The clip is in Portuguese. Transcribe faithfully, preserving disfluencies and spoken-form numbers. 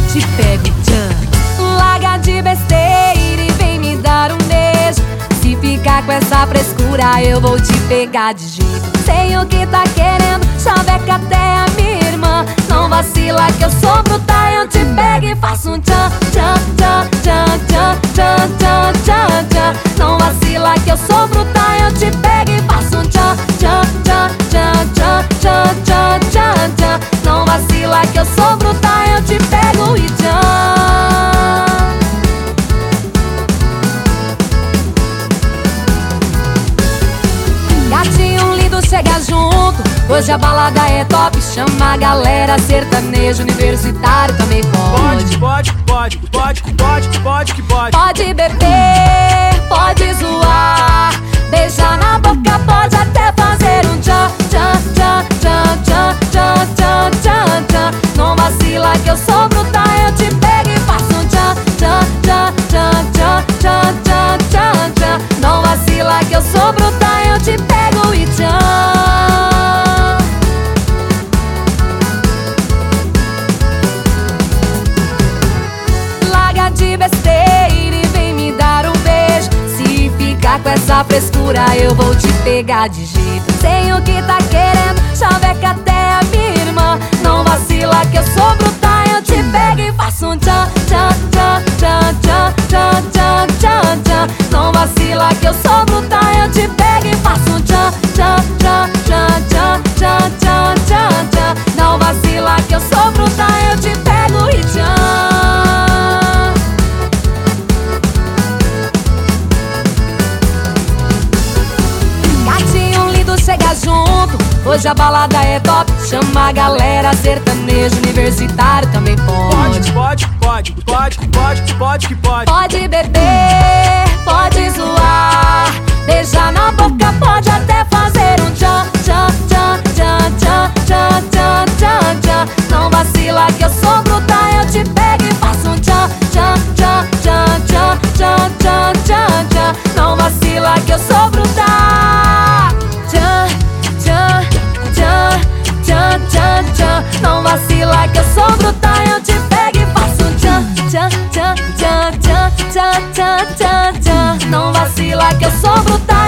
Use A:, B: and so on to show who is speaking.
A: te pego, tchan. Larga de besteira e vem me dar um beijo. Se ficar com essa frescura eu vou te pegar de jeito. Sei o que tá querendo, chaveca até a minha irmã. Não vacila que eu sou bruta, eu te pego e faço um tchan, tchan, tchan, tchan, tchan, tchan, tchan, tchan, tchan. Não vacila que eu sou bruta, eu te pego e faço um tchan, tchan, tchan, tchan, tchan, tchan, tchan, tchan, tchan. Não vacila que eu sou bruta, eu te pego e tchan. Gatinho lindo, chega junto, hoje a balada é top. Chama a galera, sertanejo, universitário também pode.
B: Pode, pode, pode, pode, pode, pode que pode.
A: Pode beber, pode zoar, beijar na boca, pode até fazer um tchan, tchan, tchan, tchan, tchan, tchan, tchan, tchan, tchan. Não vacila que eu sou bruta, eu te pego e faço um tchan, tchan, tchan, tchan, tchan, tchan, tchan, tchan, tchan. Não vacila que eu sou bruta, eu te pego e tchan. Larga de besteira e vem me dar um beijo. Se ficar com essa frescura eu vou te pegar de jeito. Sei o que tá querendo, chaveca até a minha irmã. Não vacila que eu sou bruta, eu te pego e faço um tchan, tchan, tchan, tchan, tchan, tchan, tchan, tchan, tchan. Não vacila que eu sou bruta, eu te pego e faço um tchan, tchan, tchan, tchan, tchan, tchan, tchan, tchan, tchan. Não vacila que eu sou bruta, eu te pego e tchan. Chega junto, hoje a balada é top. Chama a galera, sertanejo, universitário também pode.
B: Pode, pode, pode, pode, pode, pode que pode.
A: Pode beber, pode zoar, beijar na boca, pode até fazer um tchan, tchan, tchan, tchan, tchan, tchan, tchan, tchan, tchan. Não vacila que eu sou bruta, eu te pego e faço um tchan, tchan, tchan, tchan, tchan, tchan, tchan, tchan, tchan. Não vacila que eu sou bruta. Não vacila que eu sou bruta, eu te pego e faço um tchan, tchan, tchan, tchan, tchan, tchan, tchan, tchan, tchan. Não vacila que eu sou bruta.